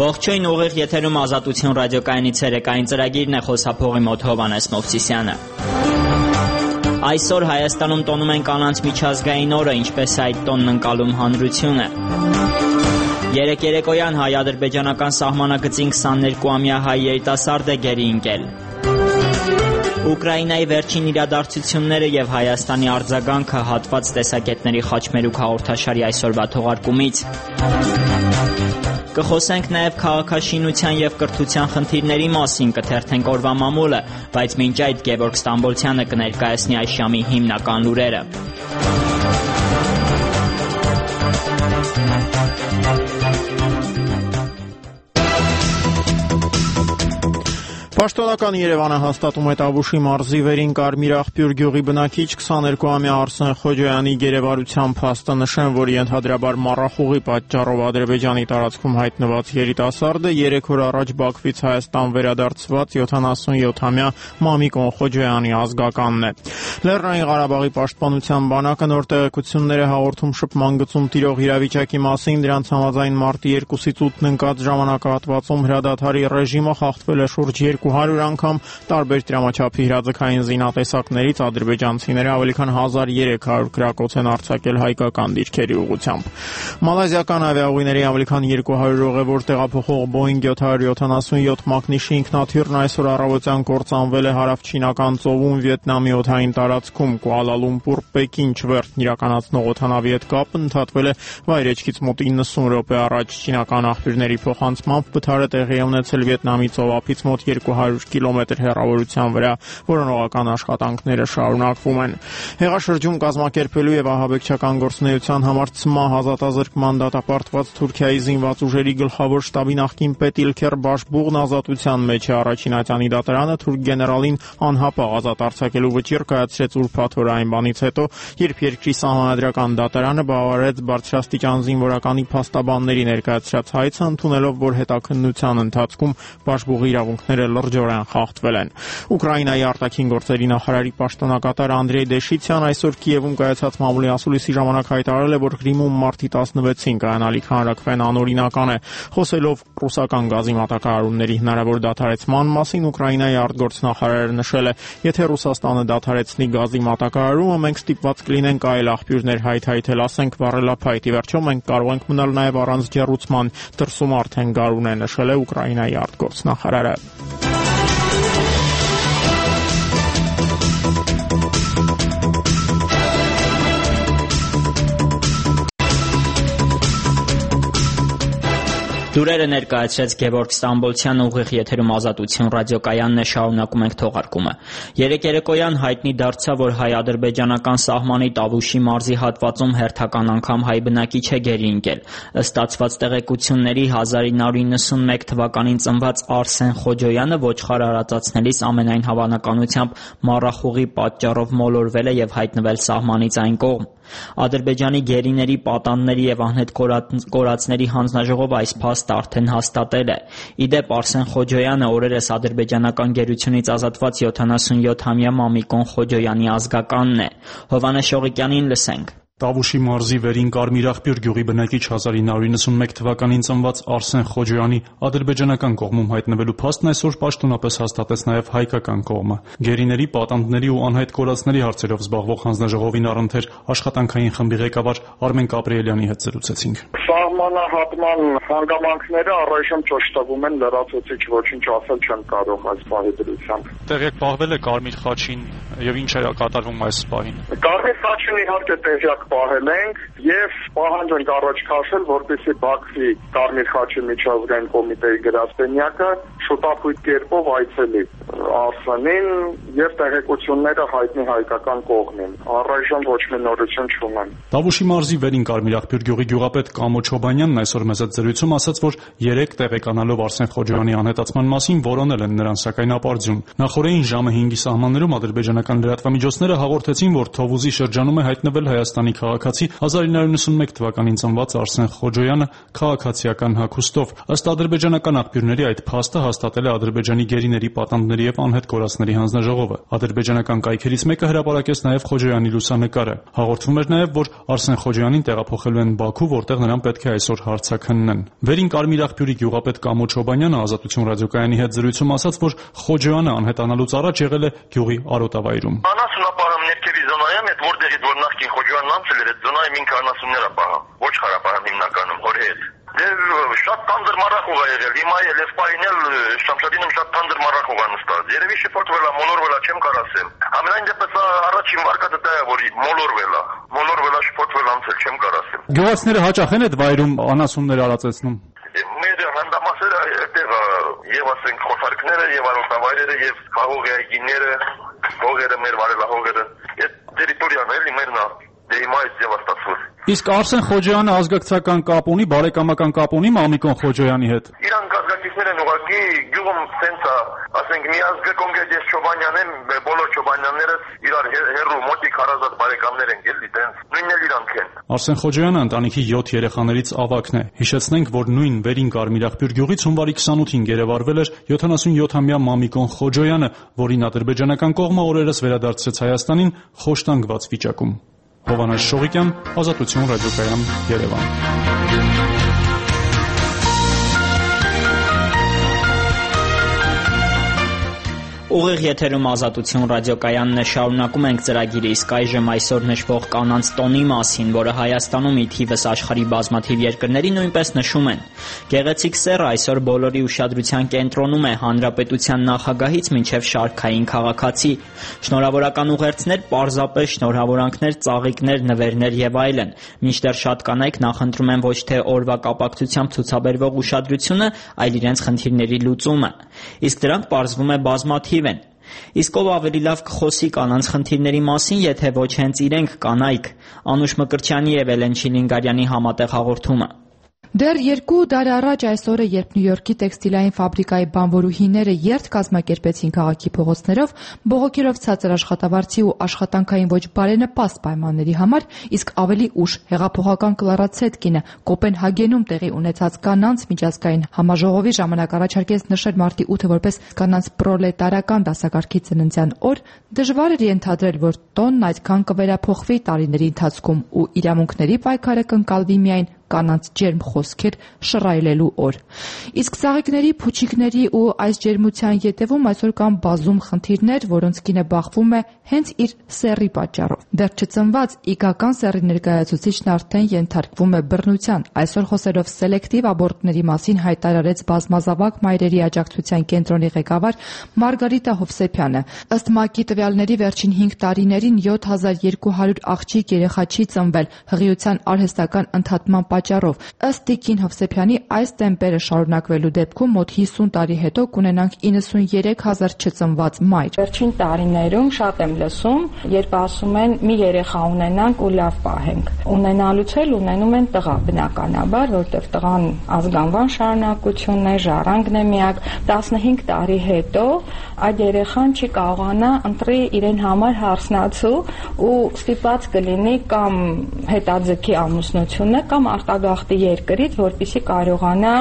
Ողջույն, ուղիղ եթերում Ազատություն ռադիոկայանի ցերեկային ծրագիրն է, խոսափողի մոտ Հովհաննես Մովսիսյանը։ Այսօր Հայաստանում տոնում են կանանց միջազգային օրը, ինչպես այդ տոնն ընկալում հանրությունը։ Երեկ երեկոյան հայ-ադրբեջանական սահմանագծին 22-ամյա հայ երիտասարդ է գերի ընկել։ Ուկրաինայի վերջին իրադարձությունները եւ Հայաստանի արձագանքը հատված տեսակետների խաչմերուկ հաղորդաշարի այսօրվա թողարկումից։ Կխոսենք նաև քաղաքաշինության եւ կրթության խնդիրների մասին, կթերթենք օրվա մամուլը, բայց մինչ այդ Գևորգ Ստամբոլցյանը կներկայացնի այս ժամի հիմնական լուրերը։ Պաշտոնական Երևանը հաստատում է Տավուշի մարզի վերին Կարմիր աղբյուր գյուղի բնակիչ 22-ամյա Արսեն Խոջոյանի գերեվարության փաստը, նշեն, որ ենթադրաբար մառախուղի պատճառով Ադրբեջանի տարածքում հայտնված երիտասարդը 3 օր առաջ Բաքվից Հայաստան վերադարձված 77-ամյա Մամիկոն Խոջոյանի ազգականն է։ Լեռնային Ղարաբաղի պաշտպանության բանակը նոր տեղեկություններ է հաղորդում շփման գծում տիրող իրավիճակի մասին, դրանց համաձայն մարտի 2-ից 8-ն ընկած ժամանակահատվածում հրադադարի ռեժիմը խախտվել է շուրջ 200 անգամ, տարբեր տրամաչափի հրաձգային զինատեսակներից ադրբեջանցիները ավելի քան 1300 գրակոց են արձակել հայկական դիրքերի ուղղությամբ։ Մալազիական ավիաուղիների ավելի քան 200 ուղևոր տեղափոխող Boeing 777 մակնիշի ինքնաթիռն այսօր առավոտյան կործանվել է հարավչինական ծովում Վիետնամի օդային տարածքում։ Կուալա Լումպուր Պեկին չվերթն իրականացնող օդանավի հետ կապը ընդհատվել է վայրեջքից մոտ 90 րոպե առաջ։ Չինական աղբյուրների փոխանցմամբ վթարը տեղի է ունեցել Վիետնամի ծովափից մոտ 200 կիլոմետր հեռավորության վրա, որոնողական աշխատանքները շարունակվում են։ Հեղաշրջում կազմակերպելու եւ ահաբեկչական գործունեության համար ՑՄԱ ազատազրկման դատապարտված Թուրքիայի զինված ուժերի գլխավոր շտաբի նախկին պետ İlker Başbuğ'ն ազատության մեջ է։ Առաջին ատյանի դատարանը թուրք գեներալին անհապաղ ազատ արձակելու վճիռ կայացրեց ուրբաթ օր այն բանից հետո, երբ երկրի սահմանադրական դատարանը բավարարեց բարձրաստիճան զինվորականի փաստաբանների ներկայացրած հայցը, ընդունելով, որ հետաքննության ընթացքում Başbuğ'ի իրավունքները լրջորեն խախտվել են։ Ուկրաինայի արտաքին գործերի նախարարի պաշտոնակատար Անդրեյ Դեշիցյան այսօր Կիևում կայացած մամուլի ասուլիսի ժամանակ հայտարարել է, որ Կրիմում մարտի 16-ին կայանալիք հանրաքվեն անօրինական է։ Խոսելով ռուսական գազի մատակարարումների հնարավոր դադարեցման մասին, Ուկրաինայի արտգործնախարարը նշել է, եթե Ռուսաստանը դադարեցնի գազի մատակարարումը, մենք ստիպված կլինենք այլ աղբյուրներ հայթայթել, ասենք վառելափայտ։ Ի վերջո մենք կարող ենք մնալ նաև առանց ջեռուցման, դրսում արդեն գարուն է, նշել է Ուկրաինայի արտգործնախարարը։ Դուրերը ներկայացրեց Գևորգ Ստամբոլցյանը, ուղիղ եթերում Ազատություն ռադիոկայանն է, շարունակում ենք թողարկումը։ Երեկ երեկոյան հայտնի դարձավ, որ հայ-ադրբեջանական սահմանի Տավուշի մարզի հատվածում հերթական անգամ հայ բնակիչ է գերի ընկել։ Ըստ ստացված տեղեկությունների 1991 թվականին ծնված Արսեն Խոջոյանը ոչխար արածացնելիս ամենայն հավանականությամբ մառախուղի պատճառով մոլորվել է եւ հայտնվել սահմանից այն կողմ։ Ադրբեջանի գերիների, պատանների եւ անհետ կորածների հանձնաժողովը այս փաստը արդեն հաստատել է։ Իդեպ Արսեն Խոջոյանը օրերս ադրբեջանական գերությունից ազատված 77-ամյա Մամիկոն Խոջոյանի ազգականն է։ Հովհաննես Շողիկյանին լսենք։ Տավուշի մարզի վերին Կարմիր աղբյուր գյուղի բնակիչ 1991 թվականին ծնված Արսեն Խոջոյանի ադրբեջանական կողմում հայտնվելու փաստն այսօր պաշտոնապես հաստատեց նաև հայկական կողմը։ Գերիների, պատանդների ու անհայտ կորածների հարցերով զբաղվող հանձնաժողովին առընթեր աշխատանքային խմբի ղեկավար Արմեն Կապրիելյանի հետ զրուցեցինք։ Սահմանահատման հանգամանքները առայժմ ճշտվում են, լրացուցիչ ոչինչ ասել չեմ կարող այս պահի դրությամբ։ Տեղյակ պահվել է Կարմիր խաչին եւ ինչ է կատարվում այս պահին։ Կարմիր խաչին իհարկե տեղյակ պահել ենք եւ պահանջ ենք առաջ քաշել, որպեսզի Բաքվի Կարմիր խաչի միջազգային կոմիտեի գրասենյակը շուտապույտ կերպով այցելի Արսենին եւ տեղեկությունները հայտնի հայկական կողմին։ Առայժմ ոչ մի նորություն չունեմ։ Տավուշի մարզի վերին Կարմիր աղբյուր գյուղի գյուղապետ Կամո Չոբանյանն այսօր մեծ զրույցում ասաց, որ 3 տեղեկանալով Արսեն Խոջոյանի անհետացման մասին որոնել են նրան, սակայն ապարդյուն։ Նախորդին ժամը 5-ի սահմաններում ադրբեջանական լրատվամիջոցները հաղորդեցին, որ Թովուզի շրջանում է հայտնվել հայաստանի քաղաքացի 1991 թվականին ծնված Արսեն Խոջոյանը քաղաքացիական հագուստով։ Ըստ ադրբեջանական աղբյուրների այդ փաստը հաստատել է Ադրբեջանի գերիների, պատանդների եւ անհետ կորածների հանձնաժողովը։ Ադրբեջանական կայքերից մեկը հրապարակեց նաեւ Խոջոյանի լուսանկարը։ Հաղորդվում էր նաեւ, որ Արսեն Խոջոյանին տեղափոխելու են Բաքու, որտեղ նրան պետք է այսօր հարցաքննեն։ Վերին Կարմիր աղբյուրի գյուղապետ Կամո Չոբանյանը Ազատություն ռադիոկայանի հետ զրույցում ասաց, որ Խոջոյանը անհետանալուց առաջ եղել է գյուղի արոտավայրում։ Անասունապահամ ներքևի զոնայում այդ որտեղից որ նախկին Խոջոյանն անցել էր, այդ զոնայում ինքը անասուններ է պահում։ Ոչ խարապահում հիմնականում հոր հետ։ Շատ տանդր մառախուղ է եղել, հիմա էլ ես պահին էլ Շամշադինում շատ տանդր մառախուղ է նստած, երևի շփոթվել է, մոլորվել է, չեմ կարասեմ, ամենայն դեպս առաջին վարկածը դա է, որ մոլորվել է, շփոթվել անցել, չեմ կարասեմ։ Գյուղացիները հաճախ են այդ վայրում անասուններ արածեցնում։ Մեր հանդամասերը այդտեղ եւ ասենք խոթարքները եւ արոտավայրերը եւ խաղողի այգիները, հողերը, մեր վարելահողերը, այդ տերիտորիան էլի մերն է, դե հիմա այս ձևա ստացվել։ Իսկ Արսեն Խոջոյանը ազգակցական կապ ունի, բարեկամական կապ ունի Մամիկոն Խոջոյանի հետ։ Իրանք ազգակիցներ են ուղղակի գյուղում սենց է, ասենք մի ազգը կոնկրետ ես Չոբանյան եմ, բոլոր Չոբանյանները իրար հերրու մոտիկ հարազատ բարեկամներ են, էլի տենց, նույնն էլ իրանք են։ Արսեն Խոջոյանը ընտանիքի 7 երեխաներից ավագն է։ Հիշեցնենք, որ նույն Վերին Կարմիր աղբյուր գյուղից հունվարի 28-ին գերեվարվել էր 77-ամյա Մամիկոն Խոջոյանը, որին ադրբեջանական կողմը օրերս վերադարձրեց Հայաստանին խոշտանգված վիճակում։ Հովհաննես Շողիկյան, Ազատություն ռադիոկայան, Երևան։ Ուղիղ եթերում Ազատություն ռադիոկայանն է, շարունակում ենք ծրագիրը, իսկ այժմ այսօր նշվող կանանց տոնի մասին, որը Հայաստանում ի թիվս աշխարհի բազմաթիվ երկրների նույնպես նշում են։ Գեղեցիկ սեռը այսօր բոլորի ուշադրության կենտրոնում է, հանրապետության նախագահից մինչև շարքային քաղաքացի։ Շնորհավորական ուղերձներ, պարզապես շնորհավորանքներ, ծաղիկներ, նվերներ եւ այլն։ Մինչդեռ շատ կանայք նախընտրում են ոչ թե օրվա կապակցությամբ ցուցաբերվող ուշադրությունը, այլ իրենց խնդիրների լուծումը։ Իսկ դրանք պարզվում է բազմաթիվ են։ Իսկ ով ավելի լավ կխոսի կանանց խնդիրների մասին, եթե ոչ հենց իրենք կանայք։ Անուշ Մկրտչյանի եւ Էլեն Չիլինգարյանի համատեղ հաղորդումը։ Դեռ 2 դար առաջ այսօրը, երբ Նյու Յորքի տեքստիլային ֆաբրիկայի բանվորուհիները երթ կազմակերպեցին քաղաքի փողոցներով, բողոքելով ցածր աշխատավարձի ու աշխատանքային ոչ բարենպաստ պայմանների համար, իսկ ավելի ուշ հեղափոխական Կլարա Ցետկինը Կոպենհագենում տեղի ունեցած կանանց միջազգային համաժողովի ժամանակ առաջարկեց նշել մարտի 8-ը որպես կանանց պրոլետարական դասակարգի ծննդյան օր, դժվար էր ենթադրել, որ տոնն այդքան կվերափոխվի տարիների ընթացքում ու իրավունքների պայքարը կընկալվի միայն կանանց ջերմ խոսքեր շռայլելու օր։ Իսկ ծաղիկների, փուչիկների ու այս ջերմության ետևում այսօր կան բազում խնդիրներ, որոնց կինը բախվում է հենց իր սեռի պատճառով։ Դեռ չծնված իգական սեռի ներկայացուցիչն արդեն ենթարկվում է բռնության։ Այսօր խոսելով սելեկտիվ աբորտների մասին հայտարարեց բազմազավակ մայրերի աջակցության կենտրոնի ղեկավար Մարգարիտա Հովսեփյանը։ Ըստ ՄԱԿ-ի տվյալների վերջին 5 տարիներին 7200 աղջիկ երեխա չի ծնվել հղիության արհեստական ընդհատման պատճառով։ Ըստ Տիկին Հովսեփյանի, այս տեմպերը շարունակվելու դեպքում մոտ 50 տարի հետո կունենանք 93000 չծնված մայր։ Վերջին տարիներում շատ եմ լսում, երբ ասում են մի երեխա ունենանք ու լավ պահենք։ Ունենալուց էլ ունենում են տղա բնականաբար, որտեղ տղան ազգանվան շարունակությունն է, ժառանգն է միակ։ 15 տարի հետո այդ երեխան չի կարողանա ընտրի իրեն համար հարսնացու ու ստիպված կլինի կամ հետաձգի ամուսնությունը կամ արտագաղթի երկրից, որպեսզի կարողանա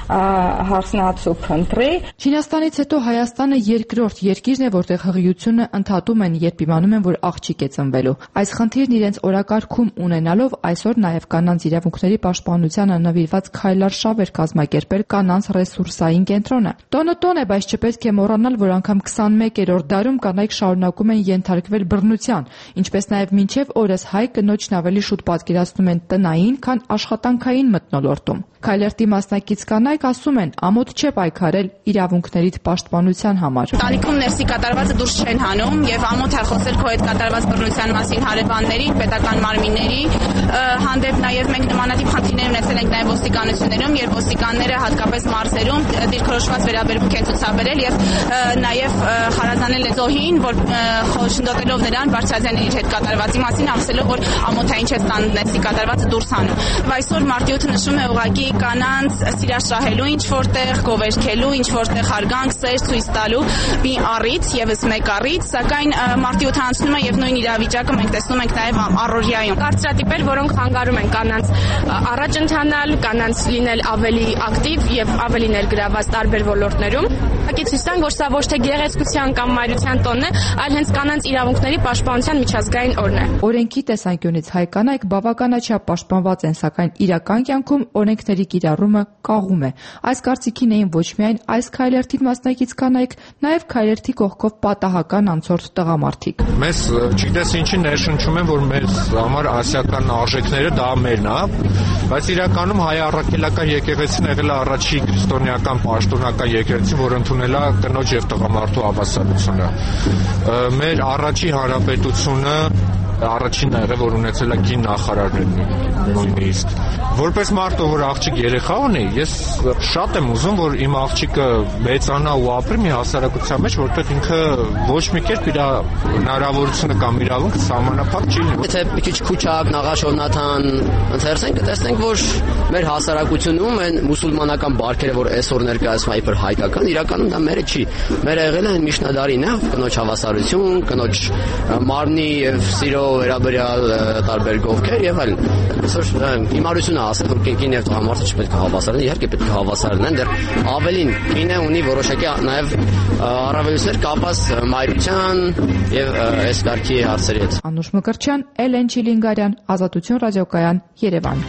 հարսնացու փնտրի։ Չինաստանից հետո Հայաստանը երկրորդ երկիրն է, որտեղ հղիությունը ընդհատում են, երբ իմանում են, որ աղջիկ է ծնվելու։ Այս խնդիրն իրենց օրակարգում ունենալով այսօր նաև կանանց իրավունքների պաշտպանությանը նվիրված քայլարշավ էր կազմակերպել կանանց ռեսուրսային կենտրոնը։ Տոնը տոն է, բայց չպետք է մոռանալ, որ անգամ 21-րդ դարում կանայք շարունակում են ենթարկվել բռնության, ինչպես նաև մինչև օրս հայ կնոջն ավելի շուտ պատկերացնում են տնային, քան աշխատանքային մթնոլորտում։ Քայլերթի մասնակից կանայք ասում են, ամոթ չէ պայքարել իրավունքներիդ պաշտպանության համար։ Տանիքում ներսի կատարվածը դուրս չեն հանում եւ ամոթ է խոսել քո հետ կատարված բռնության մասին հարևանների, պետական մարմինների հանդեպ նաեւ մենք նմանատիպ խնդիրներ ունեցել ենք նաեւ ոստիկանություններում, երբ ոստիկանները հատկապես մարզերում դիրքորոշված վերաբերմունք են ցուցաբերել եւ նաեւ խարազանել զոհին, որ խոշնդոտելով նրան Բարձրազյանների հետ կատարվածի մասին ասելով, որ ամոթային չէ տան ներսի կատարվածը դուրս հանում։ Բայց մարտի 8-ը նշում է ուղղակի կանանց սիրաշահելու, ինչ որտեղ գովերքելու, ինչ որտեղ հարգանք, սեր ցույց տալու մի առիթ, եւս մեկ առիթ, սակայն մարտի 8-ը անցնում է եւ նույն իրավիճակը մենք տեսնում ենք նաեւ առօրյայում։ Կարծրատիպեր, որոնք խանգարում խորհուրդներում են կանանց առաջ ընթանալ, կանանց լինել ավելի ակտիվ եւ ավելի ներգրաված տարբեր ոլորտներում։ Ցույց տան, որ սա ոչ թե գեղեցկության կամ մայրության տոնն է, այլ հենց կանանց իրավունքների պաշտպանության միջազգային օրն է։ Օրենքի տեսանկյունից հայ կանայք բավականաչափ պաշտպանված են, սակայն իրական կյանքում օրենքների կիրառումը կաղում է։ Այս կարծիքին էին ոչ միայն այս քայլերթի մասնակից կանայք, նաև քայլերթի կողքով պատահական անցորդ տղամարդիկ։ Մեզ չգիտես ինչի ներշնչում են, որ մեզ համար ասիական արժեքները դա մերն է, բայց իրականում հայ առաքելական եկեղեցին եղել է առաջի քրիստոնեական պաշտոնական եկեղեցին, որ ընդունել է կնոջ եւ տղամարդու հավասարությունը։ Մեր առաջի հանրապետությունը առաջինն եղել, որ ունեցել է կին նախարարներ նույնիսկ։ Որպես մարդ, որ աղջիկ երեխա ունի, ես շատ եմ ուզում, որ իմ աղջիկը մեծանա ու ապրի մի հասարակության մեջ, որտեղ ինքը ոչ մի կերպ իր հնարավորությունը կամ իրավունքը սահմանափակ չի լինում։ Եթե մի քիչ Քուչակ, Նաղաշովնաթան ընթերցենք, կտեսնենք, որ մեր հասարակությունում այն մուսուլմանական բարքերը, որ այսօր ներկայացվում է իբր հայկական, իրականում դա մերը չի։ Մերը եղել է միջնադարին, կնոջ հավասարություն, կնոջ մարմնի եւ սիրո վերաբերյալ տարբեր գովքեր եւ այլն։ Այսօր հիմարությունը ասել, որ կին եւ տղամարդը չպետք է հավասարեն, իհարկե պետք է հավասարեն, դեռ ավելին կինը ունի որոշակի նաեւ առավելություններ կապված մայրության եւ այս կարգի հարցերի հետ։ Անուշ Մկրտչյան, Էլեն Չիլինգարյան, Ազատություն ռադիոկայան, Երևան։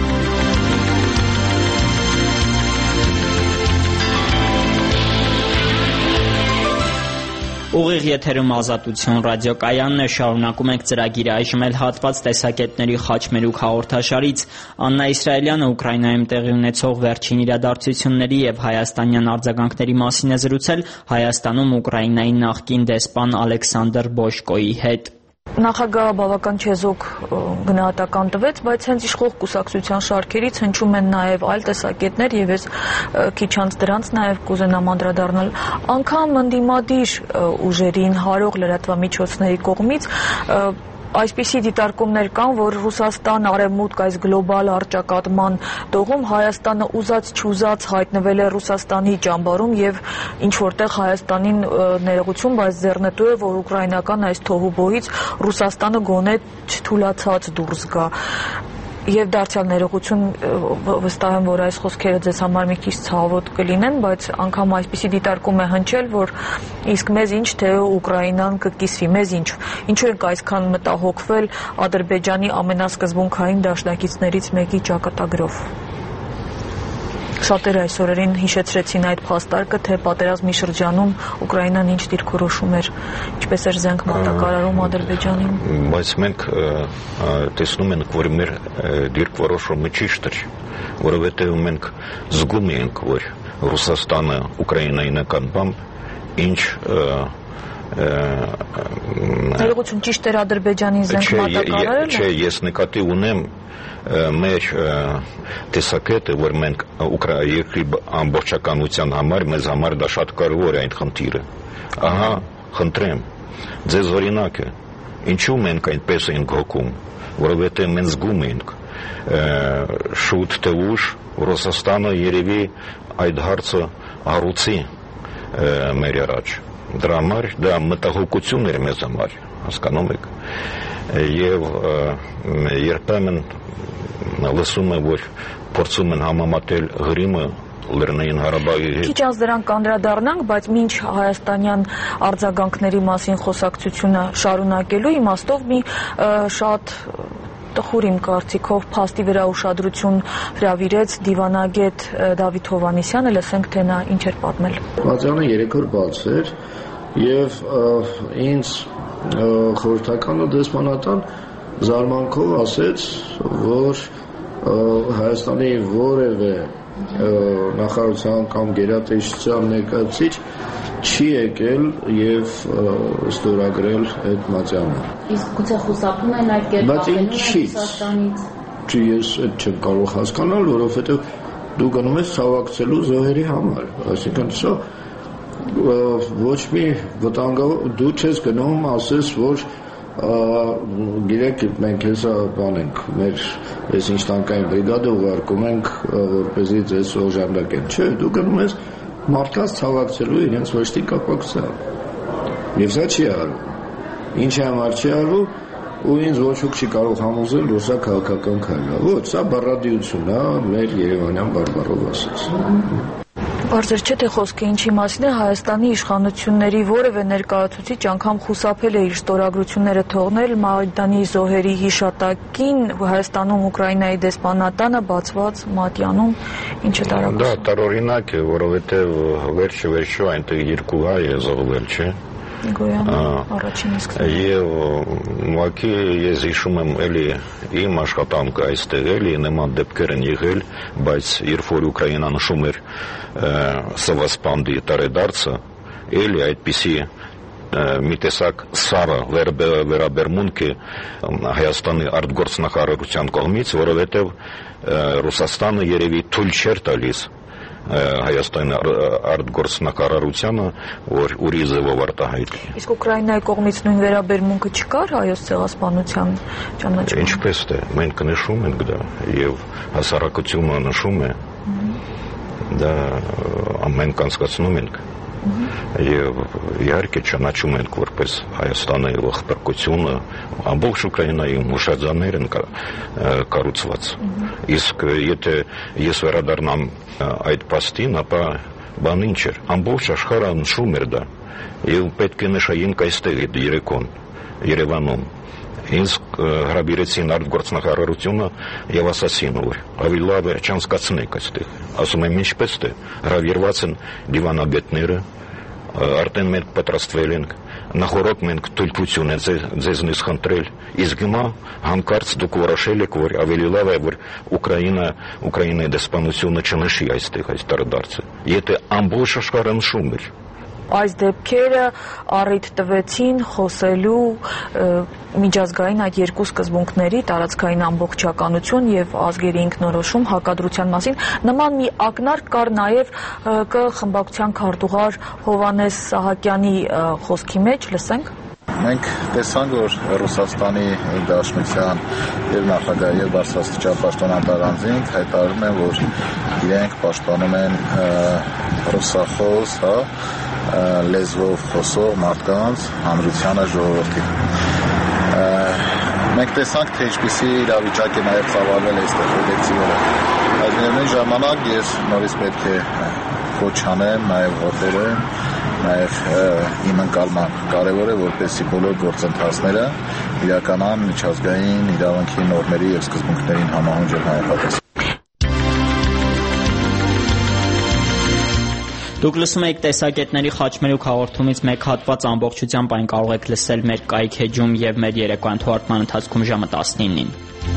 Ուղիղ եթերում Ազատություն ռադիոկայանն է, շարունակում ենք ծրագիրը այժմ էլ հատված տեսակետների խաչմերուկ հաղորդաշարից։ Աննա Իսրայելյանը Ուկրաինայում տեղի ունեցող վերջին իրադարձությունների եւ հայաստանյան արձագանքների մասին է զրուցել Հայաստանում Ուկրաինայի նախկին դեսպան Ալեքսանդր Բոշկոյի հետ։ Նախագահը բավական չեզոք գնահատական տվեց, բայց հենց իշխող կուսակցության շարքերից հնչում են նաև այլ տեսակետներ եւ ես քիչ անց դրանց նաև կուզենամ անդրադառնալ անգամ ընդդիմադիր ուժերին հարող լրատվամիջոցների կողմից այսպիսի դիտարկումներ կան, որ Ռուսաստան արևմուտք այս գլոբալ առճակատման տողում Հայաստանը ուզած-չուզած հայտնվել է Ռուսաստանի ճամբարում եւ ինչ որտեղ Հայաստանին ներողություն, բայց ձեռնտու է, որ ուկրաինական այս թոհուբոհից Ռուսաստանը գոնե չթուլացած դուրս գա։ Եվ դարձյալ ներողություն, վստահ եմ, որ այս խոսքերը ձեզ համար մի քիչ ցավոտ կլինեն, բայց անգամ այսպիսի դիտարկում է հնչել, որ իսկ մեզ ինչ թե Ուկրաինան կկիսվի, մեզ ինչու ենք այսքան մտահոգվել Ադրբեջանի ամենասկզբունքային դաշնակիցներից մեկի ճակատագրով։ Շատերը այս օրերին հիշեցրեցին այդ փաստարկը, թե պատերազմի շրջանում Ուկրաինան ինչ դիրքորոշում էր, ինչպես էր զենք մատակարարում Ադրբեջանին։ Բայց մենք տեսնում ենք, որ մեր դիրքորոշումը ճիշտ էր, որովհետև մենք զգում ենք, որ Ռուսաստանը Ուկրաինայի նկատմամբ ինչ ներողություն, ճիշտ էր Ադրբեջանին զենք մատակարարելը։ Չէ, ես նկատի ունեմ մեր տեսակետը, որ մենք երկրի ամբողջականության համար, մեզ համար դա շատ կարևոր է այն խնդիրը։ Ահա, խնդրեմ, ձեզ օրինակ է, ինչու մենք այնպես ենք հոգում, որովհետև մենք զգում ենք շուտ թե ուշ Ռուսաստանը երևի այդ հարցը հարուցի մեր առաջ։ Դրա համար դա մտահոգություն էր մեզ համար, հասկանում եք, եւ երբեմն լսում եմ, որ փորձում են համեմատել Ղրիմը Լեռնային Ղարաբաղի հետ։ Քիչ անց դրան կանդրադառնանք, բայց մինչ հայաստանյան արձագանքների մասին խոսակցությունը շարունակելու իմաստով մի շատ տխուր իմ կարծիքով փաստի վրա ուշադրություն հրավիրեց դիվանագետ Դավիթ Հովհաննիսյանը, լսենք թե նա ինչ էր պատմել։ Պատյանը 3 օր բաց էր եւ ինձ խորհրդական ու դեսպանատան զարմանքով ասեց, որ Հայաստանի որևէ նախարարության կամ գերատեսչության ներկայացուցիչ չի եկել եւ ստորագրել այդ մատյանը։ Իսկ գուցե խուսափում են այդ կերպարներով Ռուսաստանից։ Չի, ես այդ չեմ կարող հասկանալ, որովհետեւ դու գնում ես ցավակցելու զոհերի համար, այսինքն սա ոչ մի վտանգավոր, դու չես գնում ասես, որ գիրեք մենք հեսա բանենք, մեր այս ինստանկային բրիգադը ուղարկում ենք, որպեսզի ձեզ օժանդակեն։ Չէ, դու գնում ես մարդկանց ցավակցելու իրենց ոչտի կապակցությամբ։ Եվ սա չի արվում։ Ինչի համար չի արվում, ու ինձ ոչ ոք չի կարող համոզել, որ սա քաղաքական քայլ է։ Ոչ, սա բառադիություն է, մեր երևանյան բարբառով ասած։ Բարձր չէ, թե խոսքը ինչի մասին է, Հայաստանի իշխանությունների որևէ ներկայացուցիչ անգամ խուսափել է իր ստորագրությունները թողնել Մայդանի զոհերի հիշատակին Հայաստանում Ուկրաինայի դեսպանատանը բացված Մատյանում, ինչը տարածում։ Դա տարօրինակ է, որովհետև վերջը այնտեղ երկու հայ է զոհվել, չէ։ Գոյան առաջին իսկ։ Եվ ուղղակի ես հիշում եմ էլի իմ աշխատանքը այստեղ էլի նման դեպքեր են եղել, բայց երբ որ Ուկրաինան նշում էր Սևասպանդի տարեդարձը, էլի այդպիսի մի տեսակ սառը վերաբերմունք է Հայաստանի արտգործնախարարության կողմից, որովհետև Ռուսաստանը երևի թույլ չէր տալիս Հայաստանի արտգործնախարարությանը, որ ուրի ձևով արտահայտի։ Իսկ Ուկրաինայի կողմից նույն վերաբերմունքը չկար հայոց ցեղասպանության ճանաչման։ Ինչպես թե մենք նշում ենք դա եւ հասարակությունը նշում է, դա ամենք անցկացնում ենք եւ իհարկե ճանաչում ենք որպես Հայաստանի ողբերգությունը ամբողջ Ուկրաինայում հուշարձաններ են կառուցված։ Իսկ եթե ես վերադառնամ այդ փաստին, ապա բան ինչ էր, ամբողջ աշխարհը նշում էր դա եւ պետք է նշայինք այստեղ երեկոն Երևանում։ Ինձ հրավիրեցին արտգործնախարարությունը եւ ասացին, որ ավելի լավ է չանցկացնենք այստեղ։ Ասում եմ ինչպես թե հրավիրված են դիվանագետները, արդեն մենք պատրաստվել ենք, նախորդ մենք թույլտվություն են ձեզնից խնդրել, իսկ հիմա հանկարծ դուք որոշել եք, որ ավելի լավ է, որ Ուկրաինայի դեսպանությունը չնշի այստեղ այս տարեդարձը, եթե ամբողջ աշխարհը նշում էր։ Այս դեպքերը առիթ տվեցին խոսելու միջազգային այդ երկու սկզբունքների տարածքային ամբողջականություն եւ ազգերի ինքնորոշում հակադրության մասին։ Նման մի ակնարկ կար նաեւ ՀԿ խմբակցության քարտուղար Հովհաննես Սահակյանի խոսքի մեջ, լսենք։ Մենք տեսանք, որ Ռուսաստանի Դաշնության եւ նախագահի եւ բարձրաստիճան պաշտոնատար անձինք հայտարարում են, որ իրենք պաշտպանում են ռուսախոս, լեզվով խոսող մարդկանց հանրությանը ժողովրդի։ Մենք տեսանք, թե ինչպիսի իրավիճակ է նաև ծավալվել այստեղ կոլեկտիվները։ Այդ միևնույն ժամանակ ես նորից պետք է կոչ անեմ նաև հոտերը, նաև իմ ընկալման կարևոր է, որպեսզի բոլոր գործընթացները իրականան միջազգային իրավունքի նորմերի եւ սկզբունքներին համահունչ եւ համապատասխան։ Դուք լսում եք տեսակետների խաչմերուկ հաղորդումից մեկ հատված ամբողջությամբ այն կարող եք լսել մեր կայք էջում եւ մեր երեկոյան թողարկման ընթացքում ժամը 19-ին։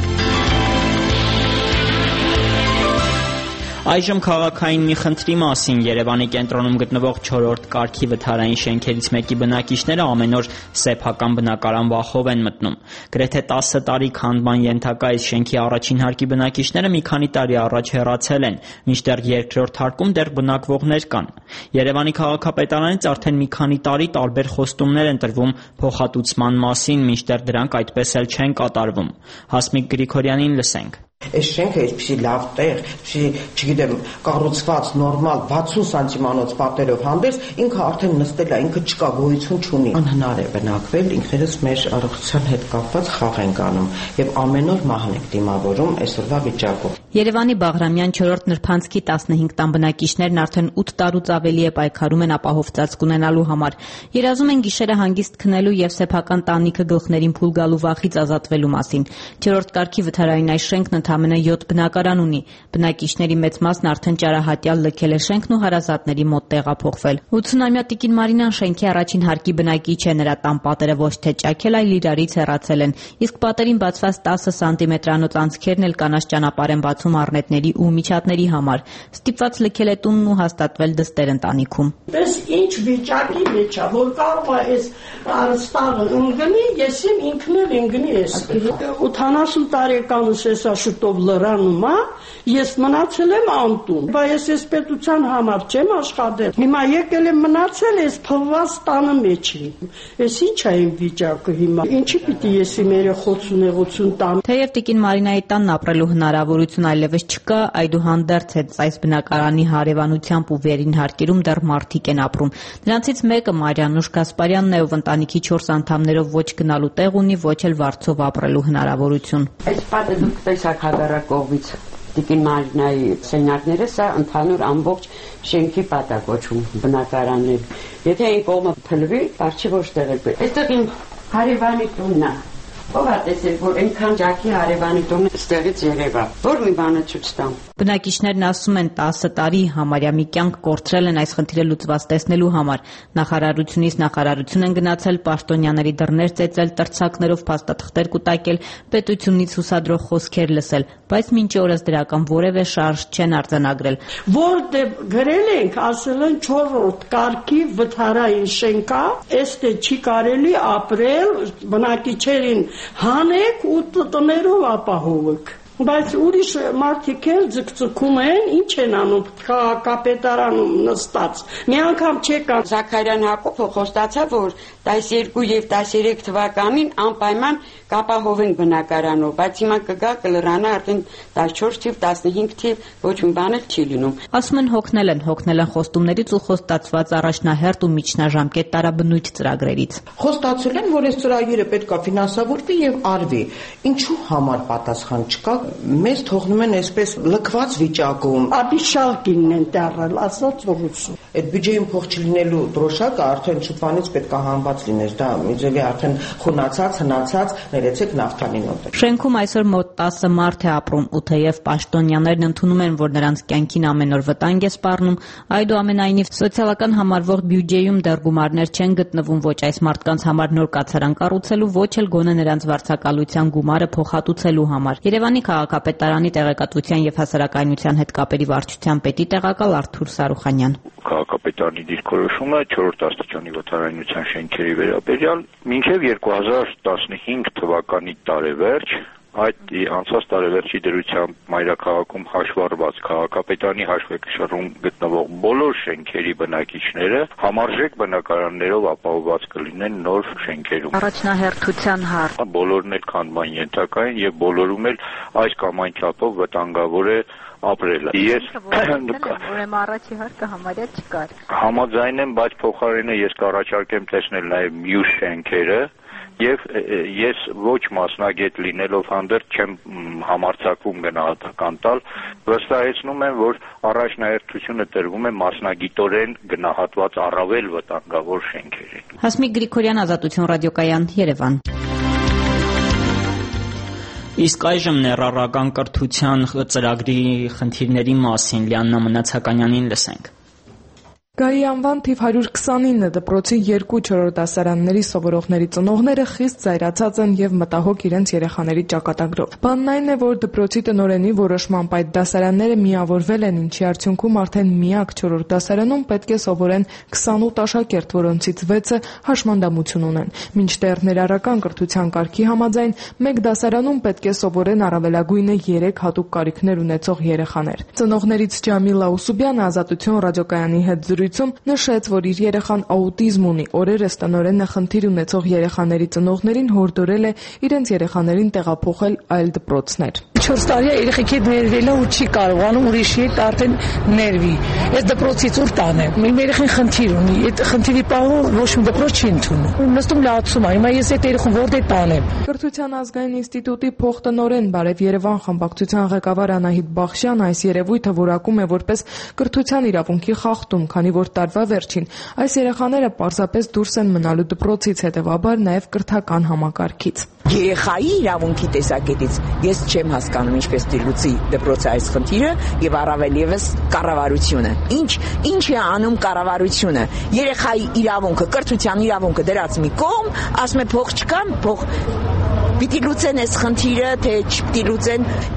Այժմ քաղաքային մի խնդրի մասին Երևանի կենտրոնում գտնվող 4-րդ կարգի վթարային շենքերից մեկի բնակիչները ամեն օր սեփական բնակարան վախով են մտնում։ Գրեթե 10 տարի քանդման ենթակա այս շենքի առաջին հարկի բնակիչները մի քանի տարի առաջ հեռացել են, մինչդեռ երկրորդ հարկում դեռ բնակվողներ կան։ Երևանի քաղաքապետարանից արդեն մի քանի տարի տարբեր խոստումներ են տրվում փոխհատուցման մասին, մինչդեռ դրանք այդպես էլ չեն կատարվում։ Հասմիկ Գրիգորյանին լսենք։ Այս շենքը այսպիսի լավ տեղ, չգիտեմ, կառուցված նորմալ 60 սանտիմանոց պատերով հանդերձ ինքը արդեն նստել է, ինքը չկա, գոյություն չունի։ Անհնար է բնակվել, ինքներս մեր առողջության հետ կապված խաղ ենք անում եւ ամեն օր մահն ենք դիմավորում այսօրվա վիճակով։ Երևանի Բաղրամյան 4-րդ նրբանցքի 15 տան բնակիչներն արդեն 8 տարուց ավելի է պայքարում են ապահով ծածկ ունենալու համար։ Երազում են գիշերը հանգիստ քնելու եւ սեփական տանիքը գլխներին փուլ գալու վախից ազատվելու մասին։ 4-րդ կարգի վթարային այս շենքն ընդամենը 7 բնակարան ունի։ Բնակիչների մեծ մասն արդեն ճարահատյալ լքել է շենքն ու հարազատների մոտ տեղափոխվել։ 80-ամյա Տիկին Մարինան շենքի առաջին հարկի բնակիչ է, նրա տան պատերը ոչ թե ճաքել, այլ իրարից հեռացել են։ Իսկ պատերին բացված 10 սանտիմետրանոց անցքերն էլ կանաչ ճանապարհ են բացում առնետների ու միջատների համար։ Ստիպված լքել է տունն ու հաստատվել դստեր ընտանիքում։ Պես ինչ վիճակի մեջ է, որ կարող է այս արստաղը ընկնի, ես ինքն էլ ընկնի ես։ 80 տարեկանս էսա շուտով լրանում է, ես մնացել եմ անտուն, բայց ես պետության համար չեմ աշխատել։ Հիմա եկել եմ մնացել, ես փլված տանը մեջ եմ։ Ես ի՞նչ է իմ վիճակը հիմա։ Ինչի՞ պիտի ես իմ երեխոց ունեղություն տամ։ Թեև տիկին Մարինայի տանն ապրելու հնարավորություն այլևս չկա, այդուհանդերձ հենց այս բնակարանի հարևանությամբ ու վերին հարկերում դեռ մարդիկ են ապրում։ Նրանցից մեկը Մարիանուշ Գասպարյանն է, ով ընտանիքի 4 անդամներով ոչ գնալու տեղ ունի, ոչ էլ վարձով ապրելու հնարավորություն։ Այս պատը դուք տեսակ հակառակ կողմից տիկին Մարինայի սենյակները, սա ընդհանուր ամբողջ շենքի պատ է կոչվում բնակարաններ։ Եթե այն կողմը փլվի, բարձի ոչ տեղել։ Այստեղ իմ հարևանի տունն է։ Ով է տեսել, որ այնքան ջակի հարևանի տունը ստեղից երևա։ Որ մի բանը ցույց տամ։ Բնակիչներն ասում են 10 տարի համարյա մի կյանք կորցրել են այս խնդիրը լուծված տեսնելու համար։ Նախարարությունից նախարարություն են գնացել, պաշտոնյաների դռներ ծեծել, տրցակներով փաստաթղթեր կուտակել, պետությունից հուսադրող խոսքեր լսել, բայց մինչ օրս դրական որևէ շարժ չեն արձանագրել։ Որտեղ գրել ենք, ասել են 4-րդ կարգի վթարային շենքա, էստե չի կարելի ապրել, բնակիչերին հանեք ու տներով ապահովեք։ Բայց ուրիշ մարդիկ էլ ձգձգում են, ինչ են անում քաղաքապետարանում նստած։ Մի անգամ չեկան Զաքարյան Հակոբը խոստացավ, որ 12 եւ 13 թվականին անպայման կապահովեն բնակարանով, բայց հիմա կգա կլրանա արդեն 14 թիվ, 15 թիվ, ոչ մի բան չի լինում։ Ասում են հոգնել են խոստումներից ու խոստացված առաջնահերթ ու միջնաժամկետ տարաբնույթ ծրագրերից։ Խոստացել են, որ այս ծրագիրը պետք է ֆինանսավորվի եւ արվի։ Ինչու համար պատասխան չկա։ Մեզ թողնում են այսպես լքված վիճակում։ Աբիշալկինն են դառել, ասած ուղղություն։ Այդ բյուջեին փող չլինելու դրոշակը արդեն շուտվանից պետք է հանված լիներ, դա միձևի արդեն խունացած, հնացած, ներեցեք նավթանինոտ է։ Շենքում այսօր մոտ 10 մարդ է ապրում, ու թեև պաշտոնյաներն ընդունում են, որ նրանց կյանքին ամեն օր վտանգ է սպառնում, այդուամենայնիվ սոցիալական համարվող բյուջեում դեռ գումարներ չեն գտնվում ոչ այս մարդկանց համար նոր կացարան կառուցելու, ոչ էլ գոնե նրանց վարձակալության գումարը փոխհատուցելու համար։ Երևանի քաղաքապետարանի տեղեկատվության եւ հասարակայնության հետ կապերի վարչության պետի տեղակալ Արթուր Սարուխանյան։ Քաղաքապետարանի դիրքորոշումը 4-րդ աստիճանի վթարայնության շենքերի վերաբերյալ մինչև 2015 թվականի տարեվերջ այդ անցած տարեվերջի դրությամբ մայրաքաղաքում հաշվառված քաղաքապետարանի հաշվեկշռում գտնվող բոլոր շենքերի բնակիչները համարժեք բնակարաններով ապահովված կլինեն նոր շենքերում։ Առաջնահերթության հարկ։ Բոլորն էլ քանդման ենթակա են եւ բոլորում էլ այս կամ այն չափով վտանգավոր է ապրելը։ Ես ուրեմն առաջի հարկը համարյա չկար։ Համաձայն եմ, բայց փոխարենը ես կառաջարկեմ տեսնել նաեւ մյուս շենքերը եւ ես ոչ մասնագետ լինելով հանդերձ չեմ համարձակվում գնահատական տալ, վստահեցնում եմ, որ առաջնահերթությունը տրվում է մասնագիտորեն գնահատված առավել վտանգավոր շենքերին։ Հասմիկ Գրիգորյան, Ազատություն ռադիոկայան, Երևան։ Իսկ այժմ ներառական կրթության ծրագրի խնդիրների մասին Լիաննա Մնացականյանին լսենք։ Գայի անվան թիվ 129 դպրոցի 2-4 դասարանների սովորողների ծնողները խիստ զայրացած են եւ մտահոգ իրենց երեխաների ճակատագրով։ Բանն այն է, որ դպրոցի տնօրենի որոշմամբ այդ դասարանները միավորվել են, ինչի արդյունքում արդեն միակ 4-րդ դասարանում պետք է սովորեն 28 աշակերտ, որոնցից 6-ը հաշմանդամություն ունեն։ Մինչդեռ ներառական կրթության կարգի համաձայն մեկ դասարանում պետք է սովորեն առավելագույնը 3 հատուկ կարիքներ ունեցող երեխաներ։ Ծնողներից Ջամիլա Ուսուբյանը Ազատություն ռադիոկայանի հետ զրույցում նշեց, որ իր երեխան աուտիզմ ունի, օրերս տնօրենը խնդիր ունեցող երեխաների ծնողներին հորդորել է իրենց երեխաներին տեղափոխել այլ դպրոցներ։ 4 տարի երեխեքի ներվել է ու չի կարողանում ուրիշի հետ արդեն ներվի։ Այս դպրոցից ուր տանեմ։ Իմ երեխան խնդիր ունի, այդ խնդիրի պահով ոչ մի դպրոց չի ընդունում։ Նստում լացում է, հիմա ես այդ երեխան որտե տանեմ։ Կրթության ազգային ինստիտուտի փոխտնօրեն Բարև Երևան խմբակցության ղեկավար Անահիտ Բախշյանը այս երևույթը որակում է որպես կրթության իրավունքի խախտում, քանի որ տարվա վերջին այս երեխաները պարզապես դուրս են մնալու դպրոցից, հետևաբար նաև կրթական համակարգից։ Երեխայի իրավունքի տեսակետից ես չեմ հասկանում ինչպես դիլուցի դպրոցը այս խնդիրը եւ առավել եւս կառավարությունը։ Ինչ է անում կառավարությունը։ Երեխայի իրավունքը, կրթության իրավունքը դրած մի կողմ, ասում է փող չկա, փող պիտի լուծեն այս խնդիրը, թե չպիտի լուծեն։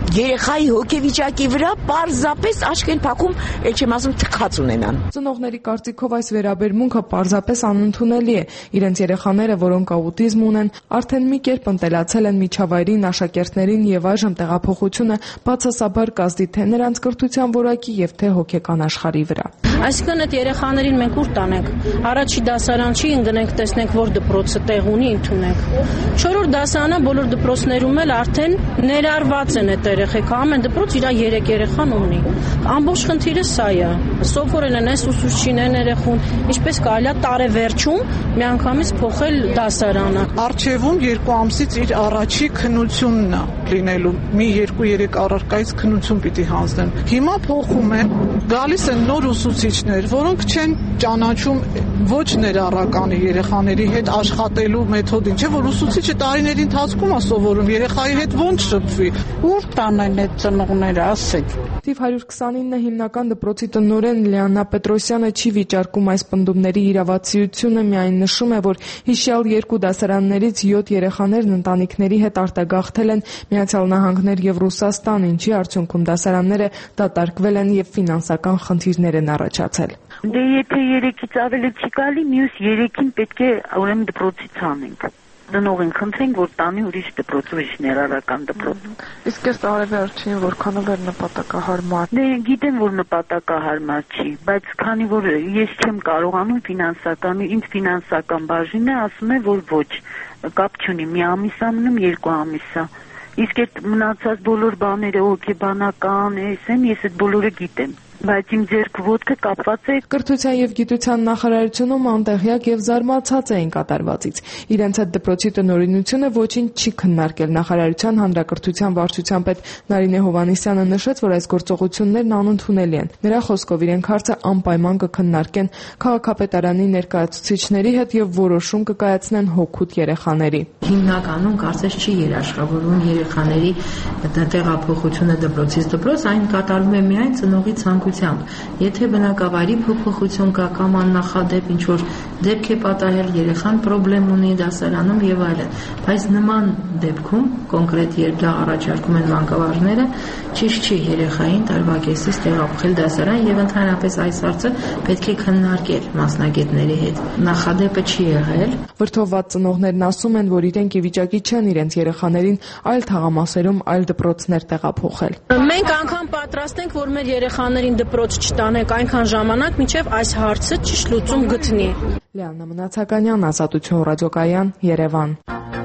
երեխայի հոգեվիճակի վրա պարզապես աչք են փակում, էլ չեմ ասում թքած ունենան։ Ծնողների կարծիքով այս վերաբերմունքը պարզապես անընդունելի է։ Իրենց երեխաները, որոնք աուտիզմ ունեն, արդեն մի կերպ ընտելացել են միջավայրին, աշակերտներին եւ այժմ տեղափոխությունը բացասաբար կազդի թե նրանց կրթության որակի եւ թե հոգեկան աշխարհի վրա։ Այսինքն այդ երեխաներին մենք ուր տանենք։ Առաջի դասարան չի ընկնենք, տեսնենք, որ դպրոցը տեղ ունի, ընդունենք։ 4-րդ դասարանը բոլոր դպրոցներում էլ արդեն ներառված են այդ երեխեքը, ամեն դպրոց իր 3 երեխան ունի։ Ամբողջ խնդիրը սա է։ Սովորել են այս ուսուցչիներն երեխուն, ինչպես կարելի է տարեվերջում միանգամից փոխել դասարանը։ Արխիվում 2 ամսից իր առաջի քննությունն է լինելու։ Մի 2-3 առարկայից քննություն պիտի հանձնեն։ Հիմա փոխում են, գալիս են նոր ուսուցիչներ, որոնք չեն ճանաչում ոչ ներառականի երեխաների հետ աշխատելու մեթոդին, չէ՞ որ ուսուցիչը տարիների ընթացքում է սովորում, երեխայի հետ ոնց շփվի։ Ուր տանեն այդ ծնողները, ասեք։ Թիվ 129 հիմնական դպրոցի տնօրեն Լիաննա Պետրոսյանը չի վիճարկում այս պնդումների իրավացիությունը, միայն նշում է, որ հիշյալ 2 դասարաններից 7 երեխաներն ընտանիքների հետ արտագաղթել են Միացյալ Նահանգներ եւ Ռուսաստան, ինչի արդյունքում դասարանները դատարկվել են եւ ֆինանսական խնդիրներ են առաջացել։ Դե եթե 3-ից ավելի չի գալի, մյուս 3-ին պետք է ուրեմն դպրոցից անենք։ Դնողին խնդրենք, որ տանի ուրիշ դպրոց, ուրիշ ներառական դպրոց։ Իսկ այս տարեվերջին որքանով է նպատակահարմար։ Դե գիտեմ, որ նպատակահարմար չի, բայց քանի որ ես չեմ կարողանում ֆինանսական, ինձ ֆինանսական բաժինը ասում է, որ ոչ, կապ չունի, մի ամիս ամնում, 2 ամիսա։ Իսկ այդ մնացած բոլոր բաները հոգեբանական, ես այդ բոլորը գիտեմ։ Բայց իմ ձեռք ոտքը կապված է։ Կրթության եւ գիտության նախարարությունում անտեղյակ եւ զարմացած էին կատարվածից։ Իրենց այդ դպրոցի տնօրինությունը ոչինչ չի քննարկել։ Նախարարության հանրակրթության վարչության պետ Նարինե Հովհաննիսյանը նշեց, որ այս գործողություններն անընդունելի են։ Նրա խոսքով իրենք հարցը անպայման կքննարկեն քաղաքապետարանի ներկայացուցիչների հետ եւ որոշում կկայացնեն հոգուտ երեխաների։ Հիմնականում կարծես չի երաշխավորվում երեխաների տեղափոխությունը դպրոցից դպրոց, այն կատարվում է միայն ծնողի ցանկությամբ։ Եթե բնակավայրի փոփոխություն կա կամ աննախադեպ ինչ որ դեպք է պատահել, երեխան խնդրեմ ունի դասարանում եւ այլն, բայց նման դեպքում կոնկրետ երբ դա առաջարկում են մանկավարժները, ճիշտ չի երեխային տարվա կեսից տեղափոխել դասարան եւ ընդհանրապես այս հարցը պետք է քննարկել մասնագետների հետ։ Նախադեպը չի եղել։ Վրդովված ծնողներն ասում են, որ իրենք ի վիճակի չեն իրենց երեխաներին այլ թաղամասերում այլ դպրոցներ տեղափոխել։ Մենք անգամ պատրաստ ենք, որ մեր երեխաներին դպրոց չտանենք այնքան ժամանակ, մինչև այս հարցը ճիշտ լուծում գտնի։ Լիաննա Մնացականյան, Ազատություն ռադիոկայան, Երևան։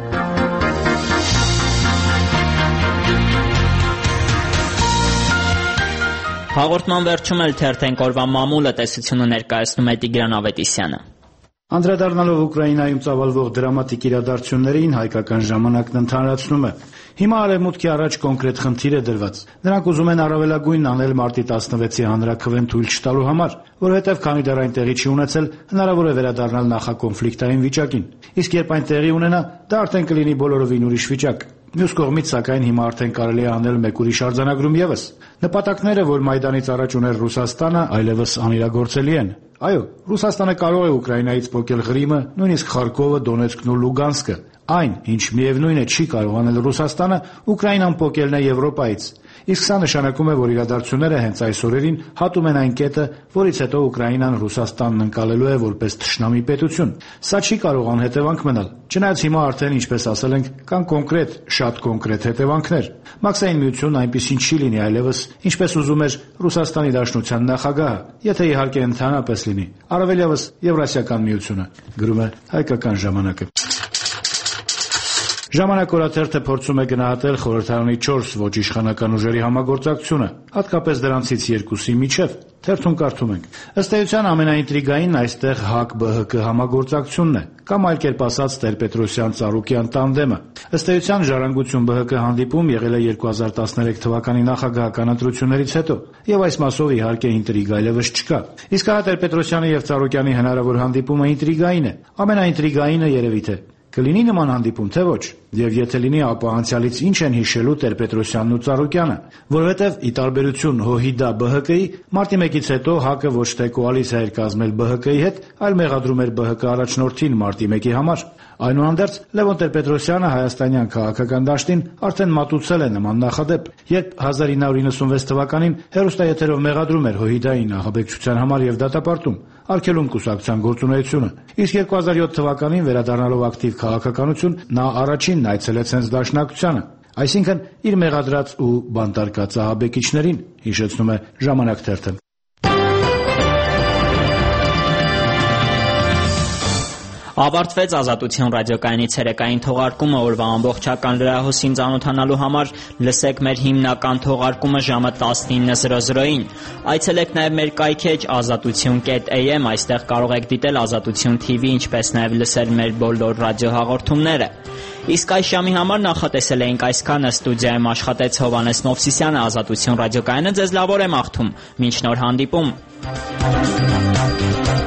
Հաղորդման վերջում էլ թերթենք օրվա մամուլը տեսությունը ներկայացնում է Տիգրան Ավետիսյանը։ Անդրադառնալով Ուկրաինայում ծավալվող դրամատիկ իրադարձություններին, հայկական ժամանակն ընդհանրացնում է. Հիմա Արևմուտքի առաջ կոնկրետ խնդիր է դրված։ Նրանք ուզում են առավելագույնն անել մարտի 16-ի հանրաքվեն թույլ չտալու համար, որովհետև քանի դեռ այն տեղի չի ունեցել, հնարավոր է վերադառնալ նախակոնֆլիկտային վիճակին։ Իսկ երբ այն տեղի ունենա, դա արդեն կլինի բոլորովին ուրիշ վիճակ։ Մյուս կողմից, սակայն, հիմա արդեն կարելի է անել մեկ ուրիշ արձանագրում ևս։ Նպատակները, որ Մայդանից առաջ ուներ Ռուսաստանը, այլևս անիրագործելի են։ Այո, Ռուսաստանը կարող է Ուկրաինայից փոկել Ղրիմը, նույնիսկ Խարկովը, Դոնեցկն ու Լուգանսկը։ Այն, ինչ միևնույն է չի կարող անել Ռուսաստանը, Ուկրաինան փոկելն է Եվրոպայից։ Իսկ սա նշանակում է, որ իրադարձությունները հենց այս օրերին հատում են այն կետը, որից հետո Ուկրաինան Ռուսաստանն ընկալելու է որպես թշնամի պետություն։ Սա չի կարող անհետևանք մնալ։ Չնայած հիմա արդեն, ինչպես ասել ենք, կան կոնկրետ, շատ կոնկրետ հետևանքներ։ Մաքսային միությունն այնպեսին չի լինի այլևս, ինչպես ուզում էր Ռուսաստանի Դաշնության նախագահը, եթե իհարկե ընդհանրապես լինի։ Առավելևս Եվրասիական միությունը, գրում է Հայկական ժամանակը։ Ժամանակ օրաթերթը փորձում է գնահատել խորհրդարանի 4 ոչ իշխանական ուժերի համագործակցությունը, հատկապես դրանցից 2-ի միջև։ Թերթում կարդում ենք. ըստ էության ամենաինտրիգային այստեղ ՀԱԿ-ԲՀԿ համագործակցությունն է, կամ այլ կերպ ասած Տեր-Պետրոսյան-Ծառուկյան տանդեմը։ Ըստ էության Ժառանգություն-ԲՀԿ հանդիպում եղել է 2013 թվականի նախագահական ընտրություններից հետո, եւ այս մասով իհարկե ինտրիգա այլևս չկա։ Իսկ հա Տեր-Պետրոսյանի եւ Ծառուկյանի հնարավոր հանդիպումը ինտրիգային է։ Ամենաինտրիգայինը երևի թե կլինի նման հանդիպում, թե ոչ։ Եվ եթե լինի, ապա անցյալից ինչ են հիշելու Տեր-Պետրոսյանն ու Ծառուկյանը, որովհետև ի տարբերություն ՀՅԴ ԲՀԿ-ի, մարտի 1-ից հետո ՀԱԿ-ը ոչ թե կոալիցիա էր կազմել ԲՀԿ-ի հետ, այլ մեղադրում էր ԲՀԿ առաջնորդին մարտի 1-ի համար։ Այնուհանդերձ Լևոն Տեր-Պետրոսյանը հայաստանյան քաղաքական դաշտին արդեն մատուցել է նման նախադեպ, երբ 1996 թվականին հեռուստաեթերով մեղադրում էր ՀՅԴ-ին ահաբեկչության համար եւ դատապարտում, արգելում կուսակցության գործունեությունը։ Իսկ 2007 թվականին վերադառնալով ակտիվ քաղաքականություն, նա առաջինն այցելեց հենց Դաշնակցությանը, այսինքն իր մեղադրած ու բանտարկած ահաբեկիչներին, հիշեցնում է Ժամանակ թերթը։ Ավարտվեց Ազատություն ռադիոկայանի ցերեկային թողարկումը, օրվա ամբողջական լրահոսին ծանոթանալու համար լսեք մեր հիմնական թողարկումը ժամը 19:00-ին։ Այցելեք նաև մեր կայքեջ azatutyon.am, այստեղ կարող եք դիտել Ազատություն TV, ինչպես նաև լսել մեր բոլոր ռադիոհաղորդումները։ Իսկ այս ժամի համար նախատեսել էինք այսքանը, ստուդիայում աշխատեց Հովհաննես Մովսիսյանը, Ազատություն ռադիոկայանը ձեզ լավ օր է մաղթում, մինչ նոր հանդիպում։